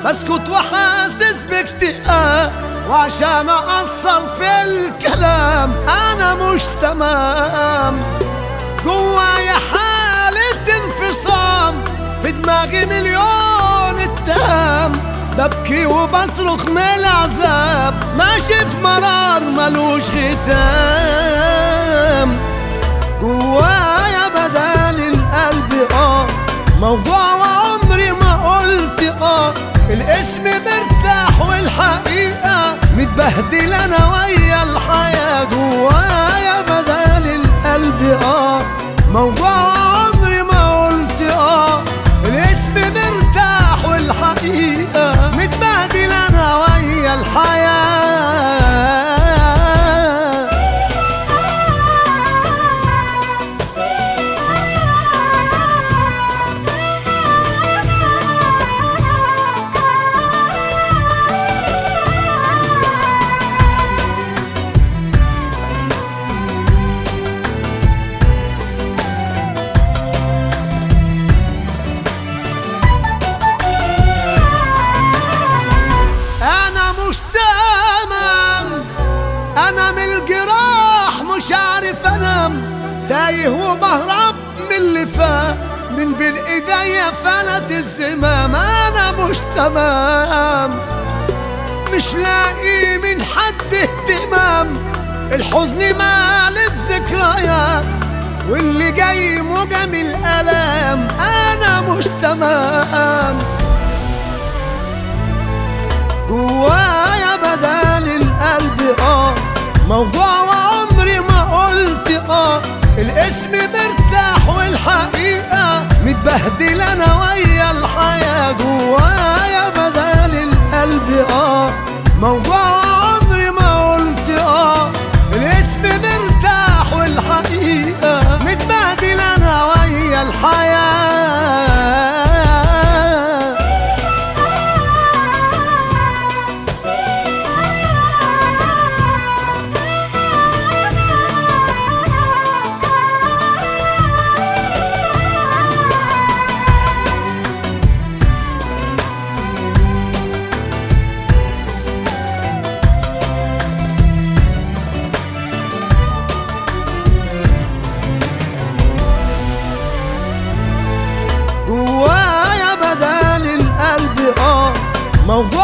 بسكت وحاسس باكتئاب، وعشان اقصر في الكلام انا مش تمام. جوايا حالة انفصام، في دماغي مليون اتهام، ببكي وبصرخ من العذاب، ماشي في مرار ملوش ختام. جوايا بدال القلب موجوع وعمري ما قلت الاسم مرتاح والحقيقة متبهدل انا ويا الحياة. جوايا بدال القلب موجوع وعمري ما قلت الاسم مرتاح والحقيقة متبهدل انا ويا الحياة. مش عارف انام، تايه وبهرب من اللي فات، من بين ايديا فلت الزمام. انا مش تمام، مش لاقي من حد اهتمام، الحزن مال الذكريات، واللي جاي موجم الالام. انا مش تمام. جوايا بدال القلب موجوع وعمري ما قلت الاسم مرتاح والحقيقة متبهدل انا ويا الحياة. جوايا بدال القلب موجوع وعمري ما قلت الاسم مرتاح والحقيقة متبهدل انا ويا الحياة. جوايا بدال القلب موجوع